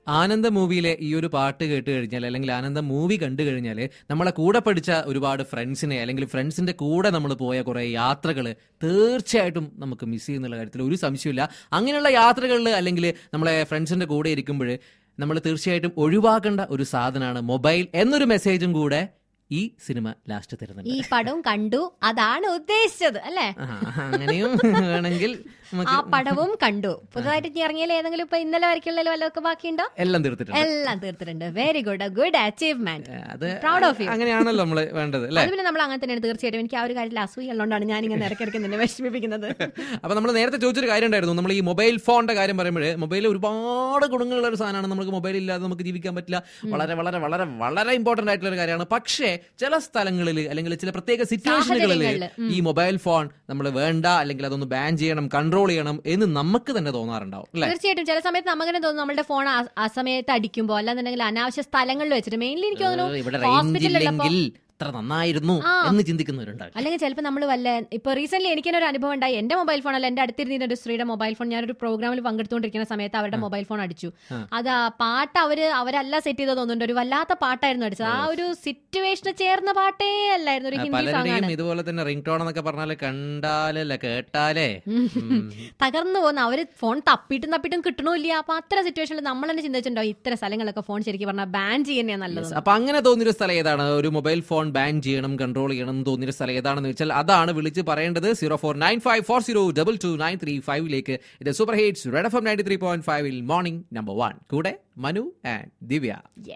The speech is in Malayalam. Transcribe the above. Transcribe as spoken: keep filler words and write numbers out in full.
ആനന്ദ മൂവിയിലെ ഈ ഒരു പാട്ട് കേട്ട് കഴിഞ്ഞാൽ അല്ലെങ്കിൽ ആനന്ദ മൂവി കണ്ടു കഴിഞ്ഞാൽ നമ്മളെ കൂടെ പഠിച്ച ഒരുപാട് ഫ്രണ്ട്സിനെ അല്ലെങ്കിൽ ഫ്രണ്ട്സിന്റെ കൂടെ നമ്മൾ പോയ കുറെ യാത്രകൾ തീർച്ചയായിട്ടും നമുക്ക് മിസ് ചെയ്യുന്നുള്ള കാര്യത്തിൽ ഒരു സംശയമില്ല. അങ്ങനെയുള്ള യാത്രകളിൽ അല്ലെങ്കിൽ നമ്മളെ ഫ്രണ്ട്സിന്റെ കൂടെ ഇരിക്കുമ്പോൾ നമ്മൾ തീർച്ചയായിട്ടും ഒഴിവാക്കേണ്ട ഒരു സാധനമാണ് മൊബൈൽ എന്നൊരു മെസ്സേജും കൂടെ ഈ സിനിമ ലാസ്റ്റ് തരുന്നുണ്ട്. ഈ പടവും കണ്ടു, അതാണ് ഉദ്ദേശിച്ചത് അല്ലേ? അങ്ങനെയും വേണമെങ്കിൽ ആ പടവും കണ്ടു. പുതുതായിട്ട് ഇറങ്ങിയാൽ ഏതെങ്കിലും ഇപ്പൊ ഇന്നലെ വരയ്ക്കുള്ള വല്ലതൊക്കെ ബാക്കിയുണ്ടോ? എല്ലാം തീർത്തിട്ടുണ്ട്. എല്ലാം തീർത്തിട്ടുണ്ട്. Very good, good achievement. അത് പ്രൗഡ് ഓഫ് യു. അങ്ങനെയാണല്ലോ നമ്മൾ വേണ്ടത് അല്ലേ? അതുപോലെ നമ്മൾ അങ്ങനെ തന്നെയാണ്. തീർച്ചയായിട്ടും എനിക്ക് ആ ഒരു കാര്യത്തിൽ അസൂയ ഉള്ളതുകൊണ്ടാണ് ഞാൻ ഇങ്ങനെ ഇടയ്ക്കിടയ്ക്ക് നിന്നെ വിഷമിപ്പിക്കുന്നത്. അപ്പൊ നമ്മൾ നേരത്തെ ചോദിച്ചൊരു കാര്യം ഉണ്ടായിരുന്നു. നമ്മൾ ഈ മൊബൈൽ ഫോണിന്റെ കാര്യം പറയുമ്പോൾ മൊബൈൽ ഒരുപാട് ഗുണങ്ങളുള്ള ഒരു സാധനമാണ്. നമുക്ക് മൊബൈൽ ഇല്ലാതെ നമുക്ക് ജീവിക്കാൻ പറ്റില്ല. വളരെ വളരെ വളരെ വളരെ ഇമ്പോർട്ടന്റ് ആയിട്ടുള്ള ഒരു കാര്യമാണ്. പക്ഷേ ചില സ്ഥലങ്ങളിൽ അല്ലെങ്കിൽ ചില പ്രത്യേക സിറ്റുവേഷനുകളിൽ ഈ മൊബൈൽ ഫോൺ നമ്മൾ വേണ്ട അല്ലെങ്കിൽ അതൊന്ന് ബാൻ ചെയ്യണം, കൺട്രോൾ ചെയ്യണം എന്ന് നമുക്ക് തന്നെ തോന്നാറുണ്ടാവും. തീർച്ചയായിട്ടും ചില സമയത്ത് നമുക്കെന്നെ തോന്നും നമ്മുടെ ഫോൺ ആ സമയത്ത് അടിക്കുമ്പോൾ അല്ലാന്നുണ്ടെങ്കിൽ അനാവശ്യ സ്ഥലങ്ങളിൽ വെച്ചിട്ട് മെയിൻലി എനിക്ക് തോന്നുന്നു ഹോസ്പിറ്റലിൽ അത്ര നന്നായിരുന്നു എന്ന് ചിന്തിക്കുന്നവരുണ്ടാവും. അല്ലെങ്കിൽ ചിലപ്പോൾ നമ്മൾ വല്ല ഇപ്പൊ റീസെന്റ് എനിക്ക് ഒരു അനുഭവം ഉണ്ടായി. എന്റെ മൊബൈൽ ഫോൺ അല്ല, എന്റെ അടുത്തിരുന്ന ഒരു സ്ത്രീയുടെ മൊബൈൽ ഫോൺ ഞാനൊരു പ്രോഗ്രാമിൽ പങ്കെടുത്തുകൊണ്ടിരിക്കുന്ന സമയത്ത് അവരുടെ മൊബൈൽ ഫോൺ അടിച്ചു. അത് ആ പാട്ട് അവര് അവരല്ല സെറ്റ് ചെയ്ത് തോന്നുന്നുണ്ട്. ഒരു വല്ലാത്ത പാട്ടായിരുന്നു അടിച്ചത്. ആ ഒരു സിറ്റുവേഷന് ചേർന്ന പാട്ടേ അല്ലായിരുന്നു. ഒരു ഹിന്ദി സോങ്ങാണ്. ഇതുപോലെ തന്നെ റിംഗ് ടോൺ എന്നൊക്കെ പറഞ്ഞാല് കണ്ടാലല്ല കേട്ടാലേ തകർന്നു പോകുന്ന. അവര് ഫോൺ തപ്പിട്ടും തപ്പിട്ടും കിട്ടണില്ല. അപ്പൊ അത്ര സിറ്റുവേഷനിൽ നമ്മൾ തന്നെ ചിന്തിച്ചിട്ടുണ്ടോ ഇത്ര സ്ഥലങ്ങളൊക്കെ ഫോൺ ശരിക്കും പറഞ്ഞാൽ ബാൻ ചെയ്യുന്നേ നല്ലത്. അപ്പൊ അങ്ങനെ തോന്നിയൊരു സ്ഥലം ഏതാണ്? ഒരു മൊബൈൽ ഫോൺ ബാൻ ചെയ്യണം, കൺട്രോൾ ചെയ്യണം എന്ന് തോന്നിയ സ്ഥലം ഏതാണെന്ന് വെച്ചാൽ അതാണ് വിളിച്ച് പറയേണ്ടത്. Zero four nine five four zero double two nine three ഫൈവിലേക്ക്. ഇത് super hits red F M ninety three point ഫൈവിൽ മോർണിംഗ് നമ്പർ വൺ. കൂടെ മനു ആൻഡ് ദിവ്യ.